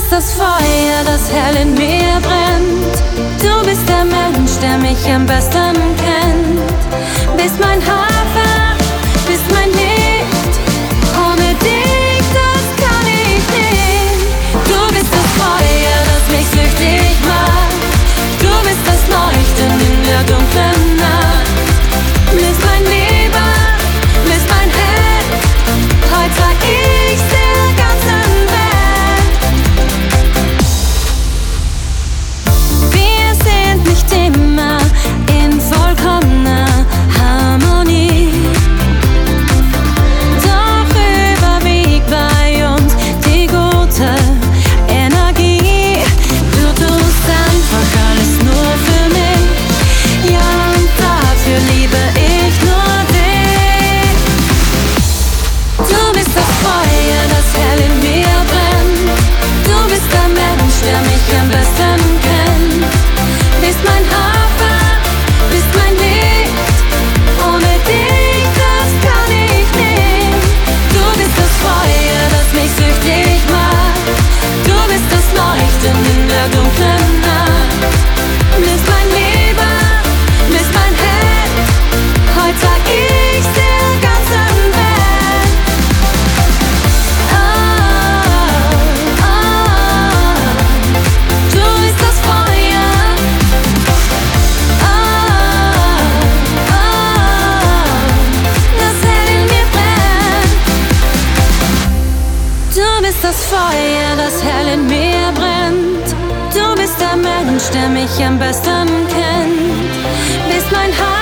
bist das Feuer, das hell in mir brennt. Du bist der Mensch, der mich am besten kennt. Bist mein Hafer, bist mein Licht. Ohne dich, das kann ich nicht. Du bist das Feuer, das mich süchtig macht. Du bist das Leuchten in der dunklen Nacht. Bist mein Lieber, bist mein Held. Heute sag ich's der ganzen Welt. Wir sind nicht immer in vollkommener Harmonie, doch überwiegt bei uns die gute Energie. Du tust einfach alles nur für mich, ja, und dafür liebe ich nur dich. Du bist das Feuer, das hell in mir brennt. Du bist der Mensch, der mich am besten kennt. Bist mein Hafer, bist mein Licht. Ohne dich, das kann ich nicht. Du bist das Feuer, das mich süchtig macht. Du bist das Leuchten in der dunklen Nacht. Bist mein Lieber, bist mein Held. Heute sag ich's der ganzen Welt. Du bist das Feuer. Das hell in mir brennt. Du bist das Feuer, das hell in mir brennt. Du bist der Mensch, der mich am besten kennt. Bist mein Hafer.